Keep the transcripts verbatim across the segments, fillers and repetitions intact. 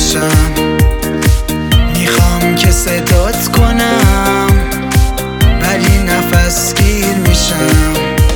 باشم. میخوام که صدات کنم ولی نفس گیر میشم.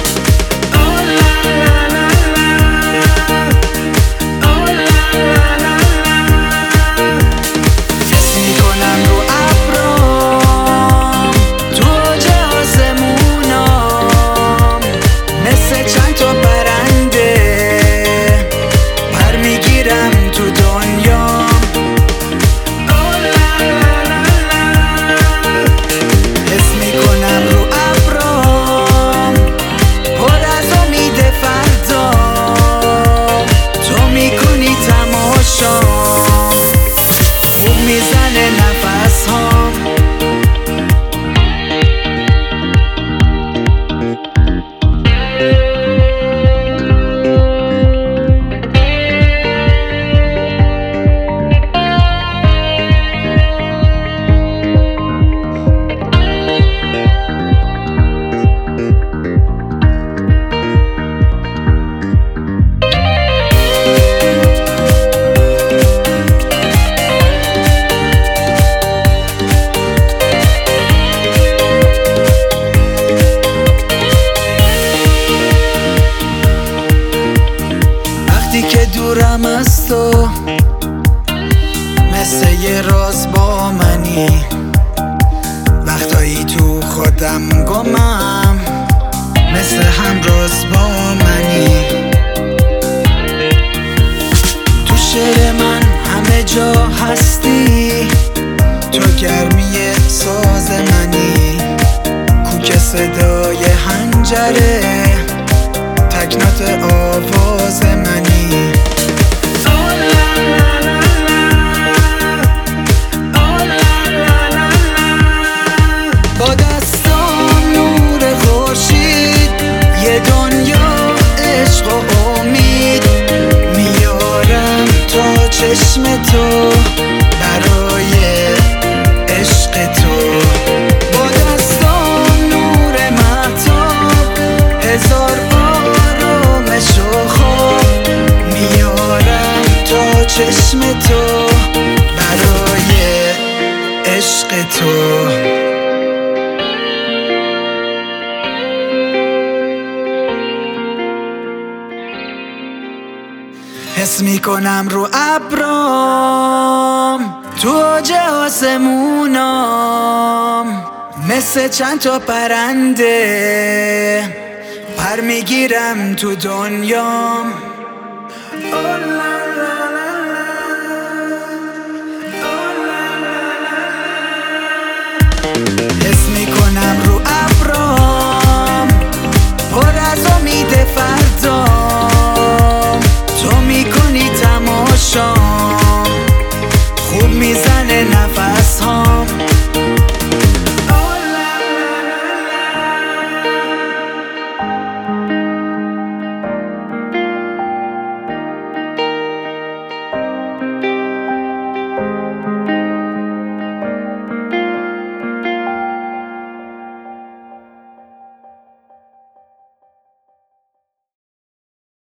میزنه نفس هام. که دورم از تو مثل یه راز با منی، وقتایی تو خودم گمم مثل همراز با منی. تو شعر من همه جا هستی، تو گرمی ساز منی، کوک صدای حنجره، تکنات آواز منی. با دستام نور خورشید یه دنیا عشق و امید میارم تا چشم تو برای عشق تو. با دستام نور مهتاب هزار آرامش و خواب میارم تا چشم تو برای عشق تو. حس میکنم رو ابرام تو اوج آسمونام مثل چند تا پرنده پر میگیرم تو دنیام.